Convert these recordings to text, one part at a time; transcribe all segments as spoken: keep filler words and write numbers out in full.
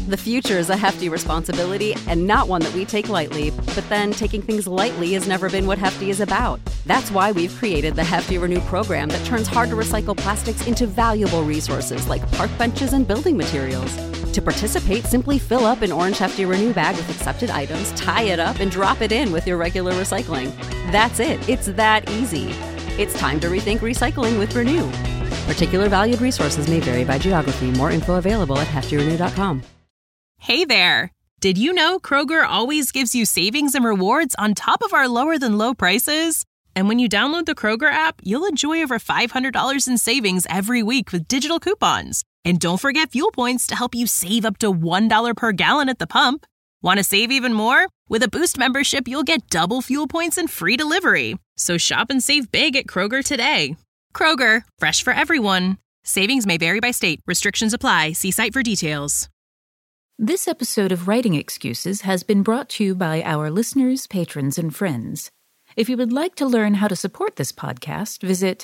The future is a hefty responsibility and not one that we take lightly, but then taking things lightly has never been what Hefty is about. That's why we've created the Hefty Renew program that turns hard-to-recycle plastics into valuable resources like park benches and building materials. To participate, simply fill up an orange Hefty Renew bag with accepted items, tie it up, and drop it in with your regular recycling. That's it. It's that easy. It's time to rethink recycling with Renew. Particular valued resources may vary by geography. More info available at hefty renew dot com. Hey there! Did you know Kroger always gives you savings and rewards on top of our lower-than-low prices? And when you download the Kroger app, you'll enjoy over five hundred dollars in savings every week with digital coupons. And don't forget fuel points to help you save up to one dollar per gallon at the pump. Want to save even more? With a Boost membership, you'll get double fuel points and free delivery. So shop and save big at Kroger today. Kroger, fresh for everyone. Savings may vary by state. Restrictions apply. See site for details. This episode of Writing Excuses has been brought to you by our listeners, patrons, and friends. If you would like to learn how to support this podcast, visit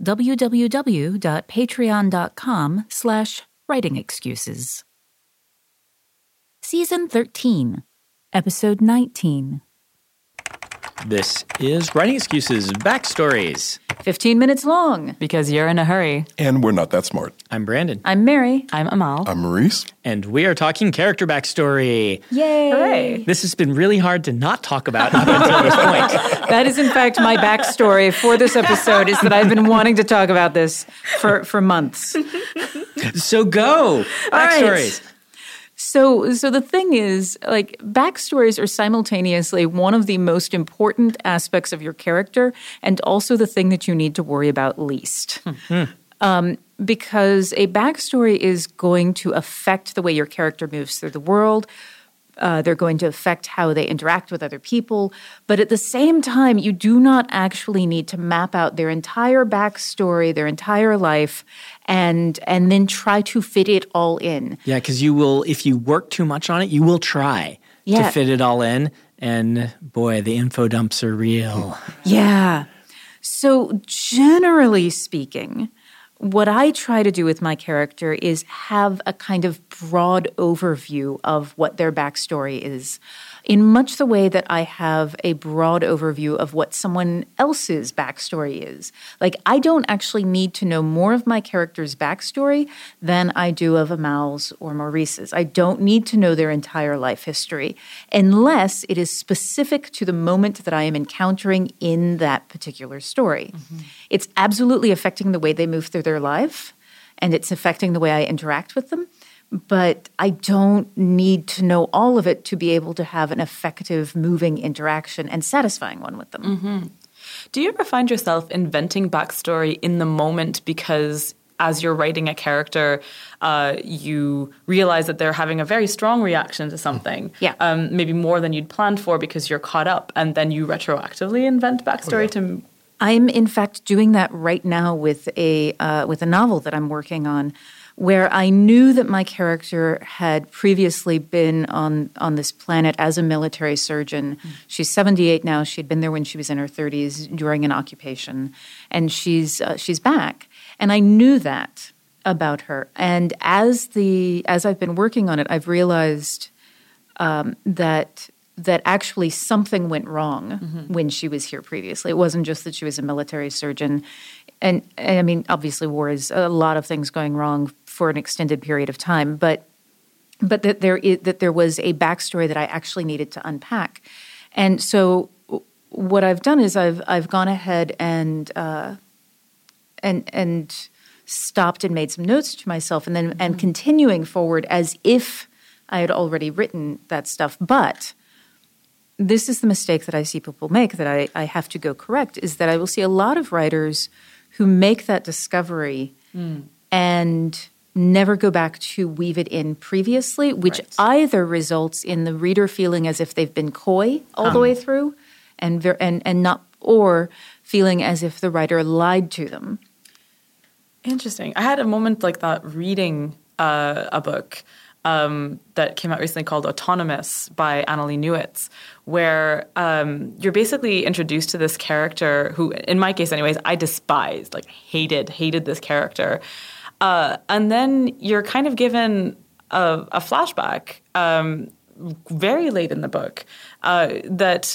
www.patreon.com slash writing excuses. Season thirteen, Episode nineteen. This is Writing Excuses Backstories. Fifteen minutes long. Because you're in a hurry. And we're not that smart. I'm Brandon. I'm Mary. I'm Amal. I'm Maurice. And we are talking character backstory. Yay! Hooray. This has been really hard to not talk about up until this point. That is, in fact, my backstory for this episode, is that I've been wanting to talk about this for, for months. So go! Backstories. Right. So, so the thing is, like, backstories are simultaneously one of the most important aspects of your character and also the thing that you need to worry about least. Mm-hmm. Um, because a backstory is going to affect the way your character moves through the world. Uh, they're going to affect how they interact with other people. But at the same time, you do not actually need to map out their entire backstory, their entire life, and and then try to fit it all in. Yeah, because you will, if you work too much on it, you will try yeah. to fit it all in. And boy, the info dumps are real. Yeah. So generally speaking, what I try to do with my character is have a kind of broad overview of what their backstory is, in much the way that I have a broad overview of what someone else's backstory is. Like, I don't actually need to know more of my character's backstory than I do of Amal's or Maurice's. I don't need to know their entire life history unless it is specific to the moment that I am encountering in that particular story. Mm-hmm. It's absolutely affecting the way they move through their life, and it's affecting the way I interact with them. But I don't need to know all of it to be able to have an effective, moving interaction and satisfying one with them. Mm-hmm. Do you ever find yourself inventing backstory in the moment because as you're writing a character, uh, you realize that they're having a very strong reaction to something, yeah. um, maybe more than you'd planned for because you're caught up, and then you retroactively invent backstory oh, yeah. to... I'm, in fact, doing that right now with a uh, with a novel that I'm working on, where I knew that my character had previously been on, on this planet as a military surgeon. Mm. She's seventy-eight now. She'd been there when she was in her thirties during an occupation, and she's uh, she's back. And I knew that about her. And as the as I've been working on it, I've realized um, that that actually something went wrong mm-hmm. when she was here previously. It wasn't just that she was a military surgeon. And, and I mean, obviously war is a lot of things going wrong for an extended period of time, but but that there is, that there was a backstory that I actually needed to unpack. And so what I've done is I've I've gone ahead and uh, and and stopped and made some notes to myself, and then mm-hmm. and continuing forward as if I had already written that stuff. But this is the mistake that I see people make that I, I have to go correct, is that I will see a lot of writers who make that discovery mm. and never go back to weave it in previously, which right. either results in the reader feeling as if they've been coy all um. the way through and ver- and and not, or feeling as if the writer lied to them. Interesting. I had a moment like that reading uh, a book Um, that came out recently called Autonomous by Annalee Newitz, where um, you're basically introduced to this character who, in my case anyways, I despised, like hated, hated this character. Uh, and then you're kind of given a, a flashback um, very late in the book uh, that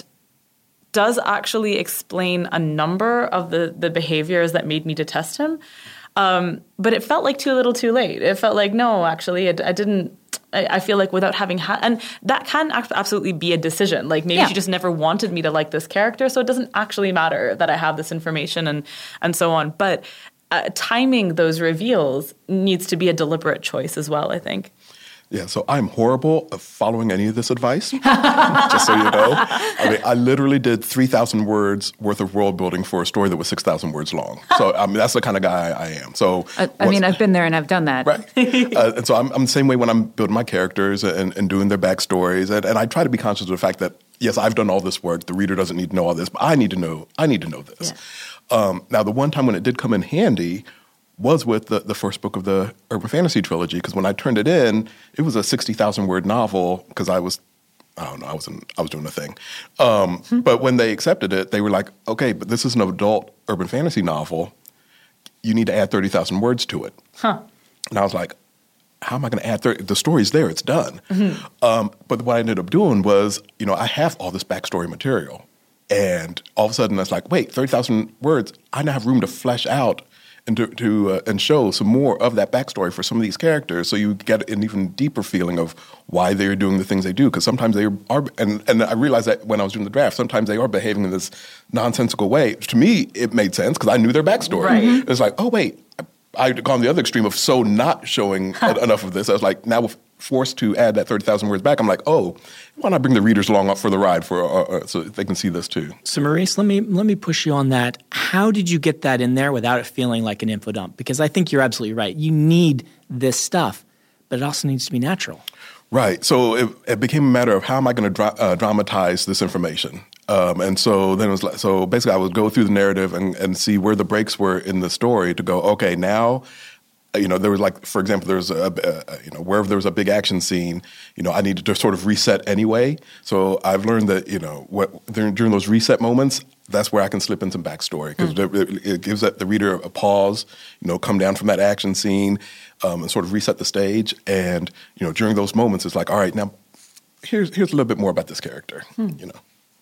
does actually explain a number of the, the behaviors that made me detest him. Um, but it felt like too little too late. It felt like, no, actually, I, I didn't. I, I feel like without having had, and that can absolutely be a decision. Like maybe yeah. she just never wanted me to like this character, so it doesn't actually matter that I have this information and and so on. But uh, timing those reveals needs to be a deliberate choice as well, I think. Yeah, so I'm horrible at following any of this advice, just so you know. I mean, I literally did three thousand words worth of world building for a story that was six thousand words long. So, I mean, that's the kind of guy I am. So, I, I mean, I've been there and I've done that. Right. uh, and so I'm, I'm the same way when I'm building my characters and, and doing their backstories. And, and I try to be conscious of the fact that, yes, I've done all this work. The reader doesn't need to know all this, but I need to know, I need to know this. Yeah. Um, now, the one time when it did come in handy was with the, the first book of the Urban Fantasy trilogy, because when I turned it in, it was a sixty thousand word novel because I was, I don't know, I was, in, I was doing a thing. Um, hmm. But when they accepted it, they were like, okay, but this is an adult urban fantasy novel. You need to add thirty thousand words to it. Huh. And I was like, how am I going to add thirty? The story's there, it's done. Mm-hmm. Um, but what I ended up doing was, you know, I have all this backstory material. And all of a sudden, it's like, wait, thirty thousand words, I now have room to flesh out and to, to uh, and show some more of that backstory for some of these characters, so you get an even deeper feeling of why they're doing the things they do. Because sometimes they are, and, and I realized that when I was doing the draft, sometimes they are behaving in this nonsensical way. To me, it made sense because I knew their backstory. Right. Mm-hmm. It's like, oh, wait, I'd gone the other extreme of so not showing enough of this. I was like, now we're forced to add that thirty thousand words back. I'm like, oh, why not bring the readers along up for the ride for uh, uh, so they can see this too? So Maurice, let me let me push you on that. How did you get that in there without it feeling like an info dump? Because I think you're absolutely right. You need this stuff, but it also needs to be natural. Right. So it, it became a matter of how am I going to dra- uh, dramatize this information? Um, and so then it was like, so basically I would go through the narrative and, and see where the breaks were in the story to go, okay, now, you know, there was like, for example, there was a, a, you know, wherever there was a big action scene, you know, I needed to sort of reset anyway. So I've learned that, you know, what, during, during those reset moments, that's where I can slip in some backstory because mm. it, it gives the reader a pause, you know, come down from that action scene um, and sort of reset the stage. And, you know, during those moments, it's like, all right, now here's here's a little bit more about this character, mm. you know.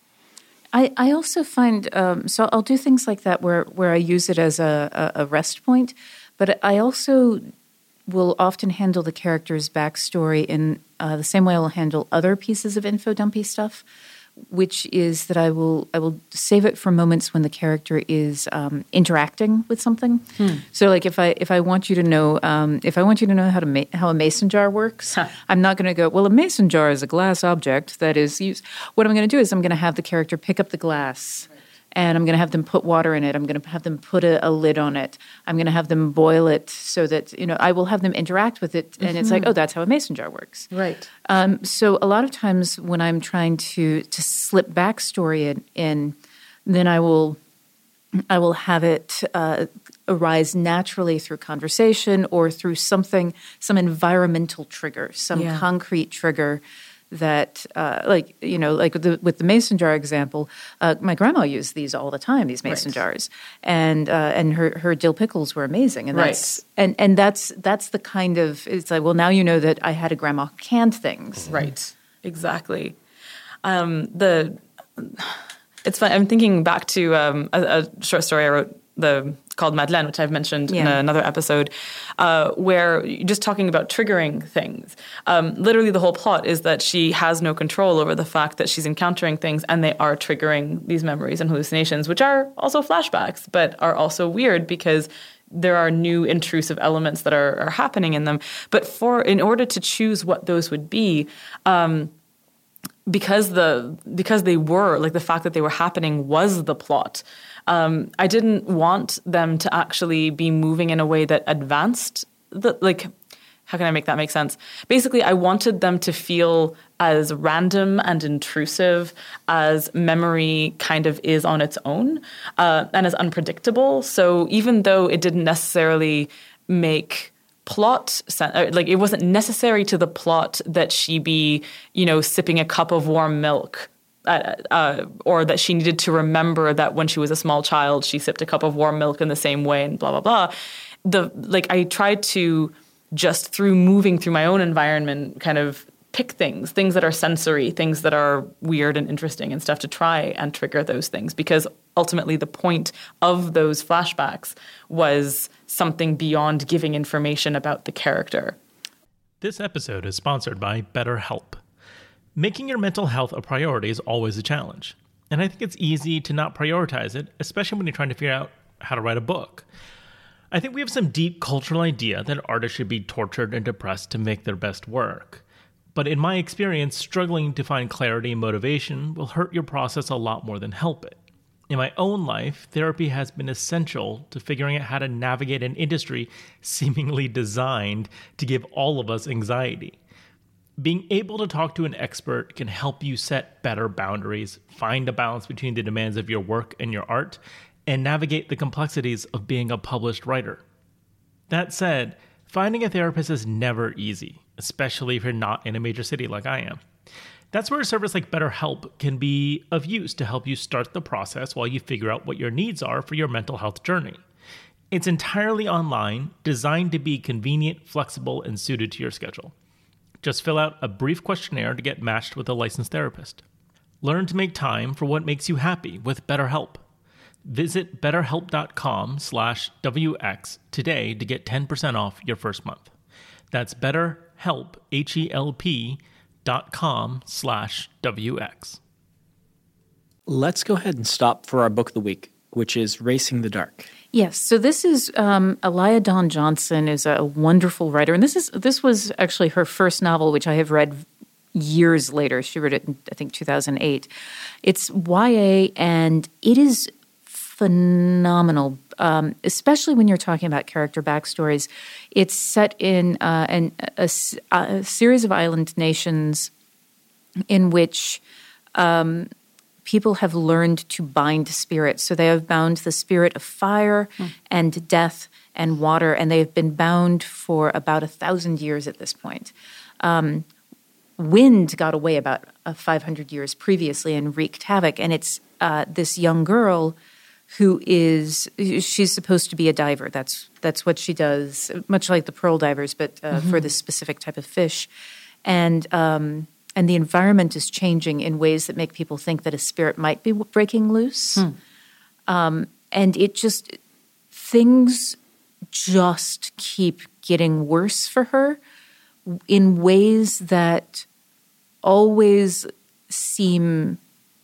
I, I also find, um, so I'll do things like that where, where I use it as a, a, a rest point, but I also will often handle the character's backstory in uh, the same way I will handle other pieces of info dumpy stuff, which is that I will I will save it for moments when the character is um, interacting with something. Hmm. So, like if I if I want you to know um, if I want you to know how to ma- how a mason jar works, huh. I'm not going to go, well, a mason jar is a glass object that is used. What I'm going to do is I'm going to have the character pick up the glass. And I'm going to have them put water in it. I'm going to have them put a, a lid on it. I'm going to have them boil it so that, you know, I will have them interact with it. And mm-hmm. it's like, oh, that's how a mason jar works. Right. Um, so a lot of times when I'm trying to to slip backstory in, in then I will I will have it uh, arise naturally through conversation or through something, some environmental trigger, some yeah. concrete trigger. That, uh, like, you know, like with the, with the mason jar example, uh, my grandma used these all the time, these mason right. jars. And uh, and her, her dill pickles were amazing. And that's, right. and, and that's that's the kind of, it's like, well, now you know that I had a grandma who canned things. Right, exactly. Um, the It's fun. I'm thinking back to um, a, a short story I wrote the called Madeleine, which I've mentioned yeah. in another episode, uh, where just talking about triggering things. Um, literally the whole plot is that she has no control over the fact that she's encountering things and they are triggering these memories and hallucinations, which are also flashbacks, but are also weird because there are new intrusive elements that are, are happening in them. But for in order to choose what those would be, um, because the because they were, like the fact that they were happening was the plot, Um, I didn't want them to actually be moving in a way that advanced the, like, how can I make that make sense? Basically, I wanted them to feel as random and intrusive as memory kind of is on its own, uh, and as unpredictable. So even though it didn't necessarily make plot sense, like it wasn't necessary to the plot that she be, you know, sipping a cup of warm milk. Uh, uh, or that she needed to remember that when she was a small child, she sipped a cup of warm milk in the same way and blah, blah, blah. The, like, I tried to just through moving through my own environment, kind of pick things, things that are sensory, things that are weird and interesting and stuff to try and trigger those things. Because ultimately the point of those flashbacks was something beyond giving information about the character. This episode is sponsored by BetterHelp. Making your mental health a priority is always a challenge. And I think it's easy to not prioritize it, especially when you're trying to figure out how to write a book. I think we have some deep cultural idea that artists should be tortured and depressed to make their best work. But in my experience, struggling to find clarity and motivation will hurt your process a lot more than help it. In my own life, therapy has been essential to figuring out how to navigate an industry seemingly designed to give all of us anxiety. Being able to talk to an expert can help you set better boundaries, find a balance between the demands of your work and your art, and navigate the complexities of being a published writer. That said, finding a therapist is never easy, especially if you're not in a major city like I am. That's where a service like BetterHelp can be of use to help you start the process while you figure out what your needs are for your mental health journey. It's entirely online, designed to be convenient, flexible, and suited to your schedule. Just fill out a brief questionnaire to get matched with a licensed therapist. Learn to make time for what makes you happy with BetterHelp. Visit betterhelp.com slash WX today to get ten percent off your first month. That's betterhelp, H E L P, dot com slash WX. Let's go ahead and stop for our book of the week, which is Racing the Dark. Yes. So this is um, Elia Dawn Johnson is a wonderful writer, and this is this was actually her first novel, which I have read years later. She wrote it in, I think, two thousand eight. It's Y A, and it is phenomenal, um, especially when you're talking about character backstories. It's set in uh, an, a, a series of island nations in which um, people have learned to bind spirits. So they have bound the spirit of fire mm. and death and water, and they have been bound for about a thousand years at this point. Um, wind got away about uh, five hundred years previously and wreaked havoc, and it's uh, this young girl who is, she's supposed to be a diver. That's that's what she does, much like the pearl divers, but uh, mm-hmm. for this specific type of fish. And um, and the environment is changing in ways that make people think that a spirit might be breaking loose. Hmm. Um, and it just, things just keep getting worse for her in ways that always seem...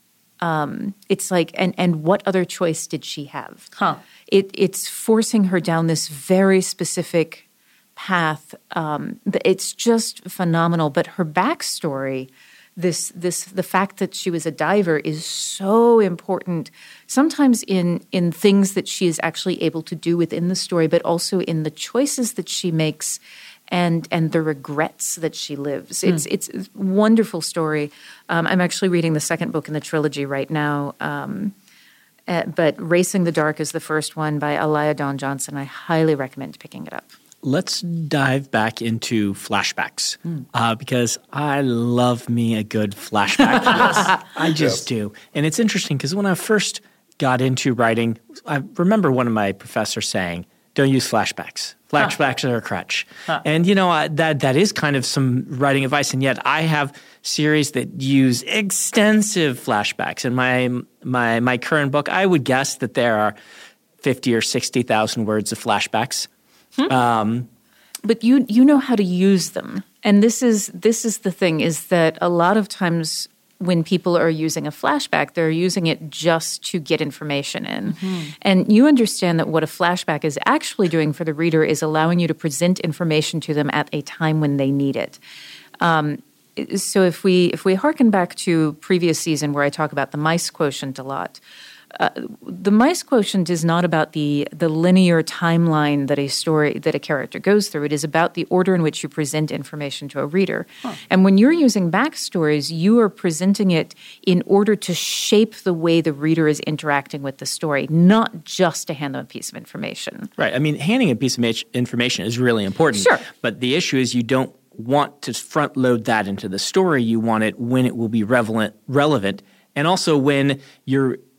Um, it's like, and, and what other choice did she have? Huh. It, it's forcing her down this very specific path. Um, it's just phenomenal. But her backstory, this, this, the fact that she was a diver is so important. Sometimes in in things that she is actually able to do within the story, but also in the choices that she makes. And and the regrets that she lives. It's mm. it's a wonderful story. Um, I'm actually reading the second book in the trilogy right now. Um, uh, but Racing the Dark is the first one by Elia Dawn Johnson. I highly recommend picking it up. Let's dive back into flashbacks mm. uh, because I love me a good flashback. Yes, I just yes. do. And it's interesting because when I first got into writing, I remember one of my professors saying, don't use flashbacks. Flashbacks huh. are a crutch. Huh. And, you know, uh, that that is kind of some writing advice. And yet I have series that use extensive flashbacks. In my my my current book, I would guess that there are fifty or sixty thousand words of flashbacks. Hmm. Um, but you you know how to use them. And this is this is the thing, is that a lot of times when people are using a flashback, they're using it just to get information in. Mm-hmm. And you understand that what a flashback is actually doing for the reader is allowing you to present information to them at a time when they need it. Um, so if we if we hearken back to previous season where I talk about the mice quotient a lot, Uh, the mice quotient is not about the the linear timeline that a story, that a character goes through. It is about the order in which you present information to a reader. Huh. And when you're using backstories, you are presenting it in order to shape the way the reader is interacting with the story, not just to hand them a piece of information. Right. I mean, handing a piece of information is really important. Sure. But the issue is you don't want to front load that into the story. You want it when it will be relevant, relevant. And also when you're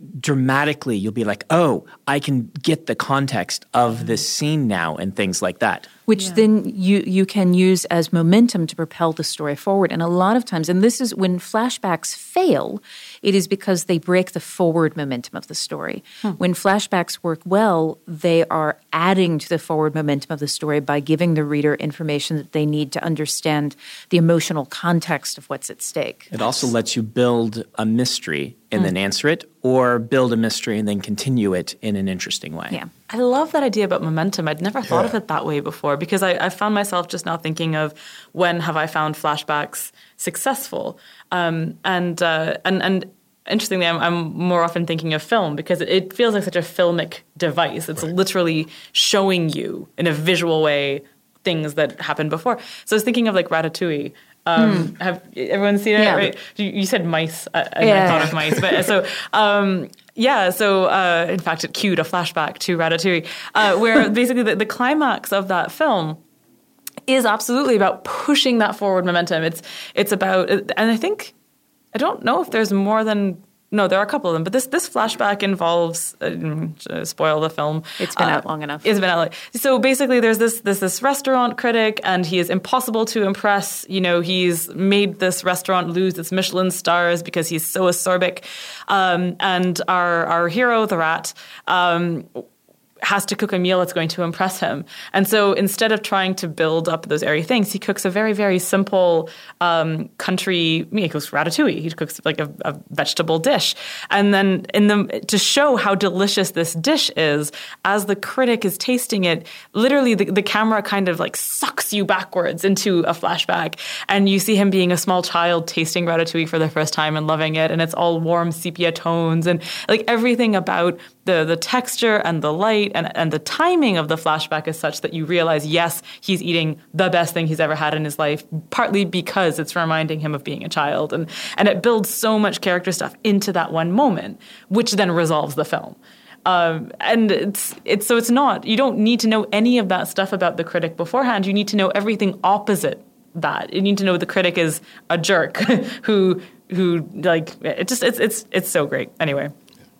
dramatically you'll be like, oh, I can get the context of this scene now and things like that. Which yeah. then you, you can use as momentum to propel the story forward. And a lot of times, and this is when flashbacks fail, it is because they break the forward momentum of the story. Hmm. When flashbacks work well, they are adding to the forward momentum of the story by giving the reader information that they need to understand the emotional context of what's at stake. It also lets you build a mystery and mm. then answer it, or build a mystery and then continue it in an interesting way. Yeah. I love that idea about momentum. I'd never thought yeah. of it that way before, because I, I found myself just now thinking of when have I found flashbacks successful? Um, and, uh, and and interestingly, I'm, I'm more often thinking of film, because it, it feels like such a filmic device. It's right. literally showing you in a visual way things that happened before. So I was thinking of like Ratatouille. Um, hmm. Have everyone seen it? Yeah. Right? You, you said mice, uh, and yeah. I thought of mice. But so, um, yeah. So, uh, in fact, it cued a flashback to Ratatouille, uh, where basically the, the climax of that film is absolutely about pushing that forward momentum. It's it's about, and I think I don't know if there's more than. No, there are a couple of them, but this this flashback involves uh, spoil the film. It's been uh, out long enough. It's been out. Long. So basically, there's this this this restaurant critic, and he is impossible to impress. You know, he's made this restaurant lose its Michelin stars because he's so acerbic. Um, and our our hero, the rat, um, has to cook a meal that's going to impress him. And so instead of trying to build up those airy things, he cooks a very, very simple um, country, I mean, he cooks ratatouille. He cooks like a, a vegetable dish. And then in the to show how delicious this dish is, as the critic is tasting it, literally the, the camera kind of like sucks you backwards into a flashback. And you see him being a small child tasting ratatouille for the first time and loving it. And it's all warm sepia tones and like everything about the the texture and the light and, and the timing of the flashback is such that you realize, yes, he's eating the best thing he's ever had in his life, partly because it's reminding him of being a child. And, and it builds so much character stuff into that one moment, which then resolves the film. Um, and it's it's so it's not, you don't need to know any of that stuff about the critic beforehand. You need to know everything opposite that. You need to know the critic is a jerk who who like it just it's it's it's so great. Anyway.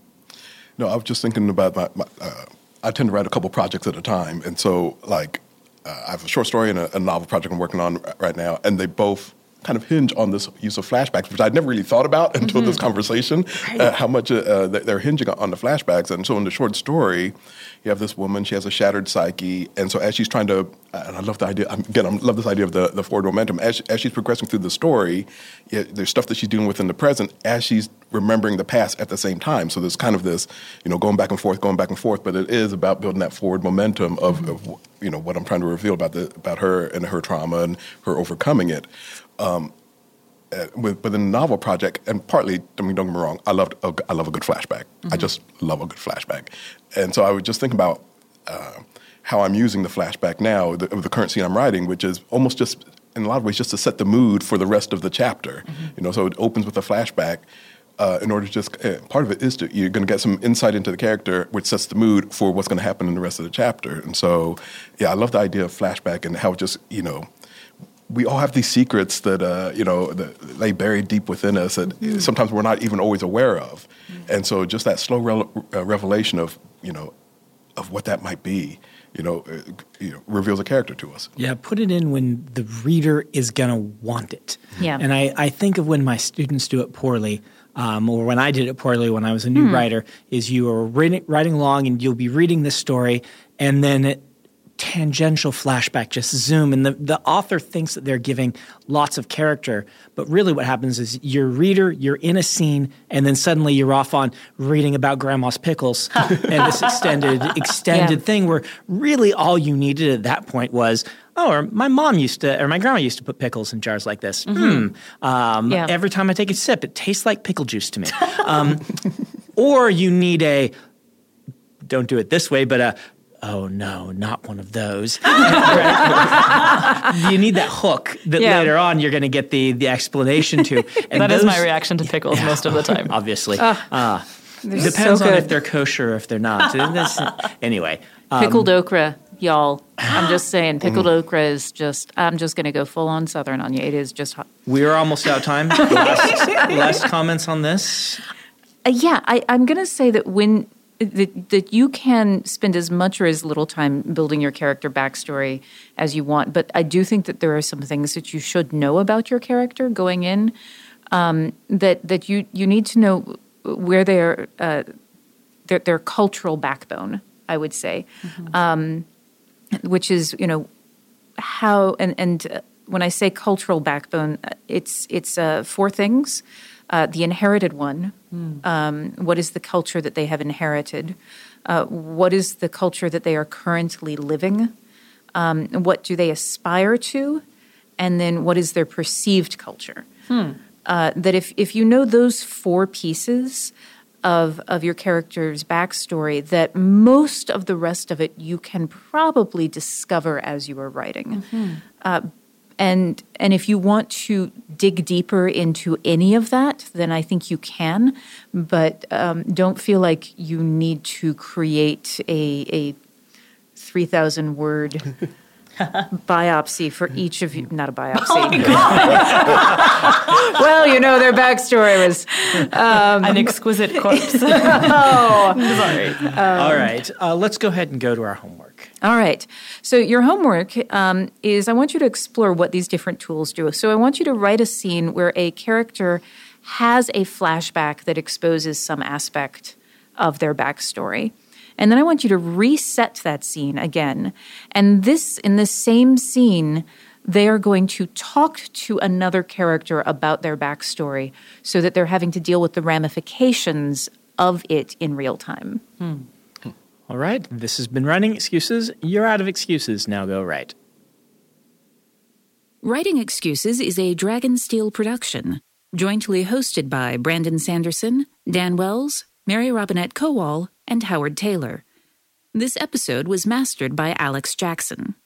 No, I was just thinking about my, my uh, I tend to write a couple projects at a time. And so, like, uh, I have a short story and a, a novel project I'm working on right now, and they both kind of hinge on this use of flashbacks, which I'd never really thought about until mm-hmm. this conversation, right. uh, how much uh, they're hinging on the flashbacks. And so in the short story, you have this woman, she has a shattered psyche, and so as she's trying to, and I love the idea, again, I love this idea of the, the forward momentum, as, as she's progressing through the story, yeah, there's stuff that she's dealing with in the present as she's remembering the past at the same time. So there's kind of this, you know, going back and forth, going back and forth, but it is about building that forward momentum of, mm-hmm. of you know, what I'm trying to reveal about the about her and her trauma and her overcoming it. Um, uh, with, within the novel project, and partly, I mean, don't get me wrong, I loved a, I love a good flashback. Mm-hmm. I just love a good flashback. And so I was just thinking about uh, how I'm using the flashback now, the, the current scene I'm writing, which is almost just, in a lot of ways, just to set the mood for the rest of the chapter. Mm-hmm. You know, so it opens with a flashback. Uh, in order to just, uh, part of it is to, you're going to get some insight into the character, which sets the mood for what's going to happen in the rest of the chapter. And so, yeah, I love the idea of flashback and how it just, you know, we all have these secrets that, uh, you know, that lay buried deep within us that mm-hmm. sometimes we're not even always aware of. Mm-hmm. And so just that slow re- uh, revelation of, you know, of what that might be, you know, uh, you know, reveals a character to us. Yeah, put it in when the reader is going to want it. Yeah. And I, I think of when my students do it poorly, Um, or when I did it poorly when I was a new hmm. writer, is you are writing, writing along and you'll be reading this story and then it, tangential flashback, just zoom. And the, the author thinks that they're giving lots of character. But really what happens is you're a reader, you're in a scene, and then suddenly you're off on reading about grandma's pickles and this extended extended yeah. thing where really all you needed at that point was, oh, or my mom used to, or my grandma used to put pickles in jars like this. Mm-hmm. Hmm. Um, yeah. Every time I take a sip, it tastes like pickle juice to me. Um, or you need a, don't do it this way, but a, oh no, not one of those. You need that hook that yeah. later on you're going to get the the explanation to. And that those, is my reaction to pickles yeah, most of the time. Obviously. Uh, uh, depends so on if they're kosher or if they're not. Anyway. Um, Pickled okra. Y'all, I'm just saying, pickled okra is just, I'm just going to go full on Southern on you. It is just hot. We're almost out of time. Last, last comments on this? Uh, yeah, I, I'm going to say that when that, that you can spend as much or as little time building your character backstory as you want, but I do think that there are some things that you should know about your character going in. Um, that that you you need to know where their uh, their their cultural backbone, I would say, mm-hmm. um, which is you know how and and uh, when I say cultural backbone, it's it's uh, four things: uh, the inherited one. Mm. Um, what is the culture that they have inherited? Uh, what is the culture that they are currently living? Um, what do they aspire to? And then what is their perceived culture? Hmm. Uh, that if, if you know those four pieces of of your character's backstory, that most of the rest of it you can probably discover as you are writing. Mm-hmm. Uh, and and if you want to dig deeper into any of that, then I think you can. But um, don't feel like you need to create a a three thousand word biopsy for each of you. Not a biopsy. Oh my God. Well, you know, their backstory was um, an exquisite corpse. Oh, sorry. Um, all right. Uh, let's go ahead and go to our homework. All right. So your homework um, is I want you to explore what these different tools do. So I want you to write a scene where a character has a flashback that exposes some aspect of their backstory. And then I want you to reset that scene again. And this, in this same scene, they are going to talk to another character about their backstory so that they're having to deal with the ramifications of it in real time. Hmm. All right. This has been Writing Excuses. You're out of excuses. Now go write. Writing Excuses is a Dragonsteel production, jointly hosted by Brandon Sanderson, Dan Wells, Mary Robinette Kowal, and Howard Taylor. This episode was mastered by Alex Jackson.